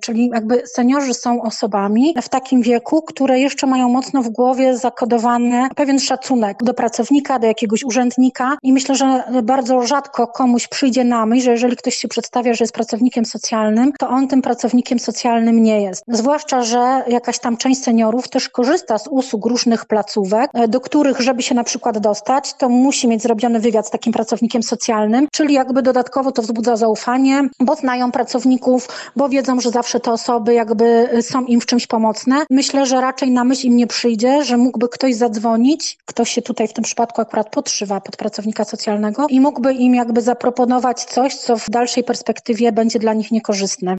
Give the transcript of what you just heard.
czyli jakby seniorzy są osobami w takim wieku, które jeszcze mają mocno w głowie zakodowany pewien szacunek do pracownika, do jakiegoś urzędnika i myślę, że bardzo rzadko komuś przyjdzie na myśl, że jeżeli ktoś się przedstawia, że jest pracownikiem socjalnym, to on tym pracownikiem socjalnym nie jest. Zwłaszcza, że jakaś tam część seniorów też korzysta z usług różnych placówek, do których, żeby się na przykład dostać, to musi mieć zrobiony wywiad z takim pracownikiem socjalnym, czyli jakby dodatkowo to wzbudza zaufanie, bo znają pracowników, bo wiedzą, że zawsze te osoby jakby są im w czymś pomocne. Myślę, że raczej na myśl im nie przyjdzie, że mógłby ktoś zadzwonić, ktoś się tutaj w tym przypadku akurat podszywa pod pracownika socjalnego i mógłby im jakby zaproponować coś, co w dalszej perspektywie będzie dla nich niekorzystne.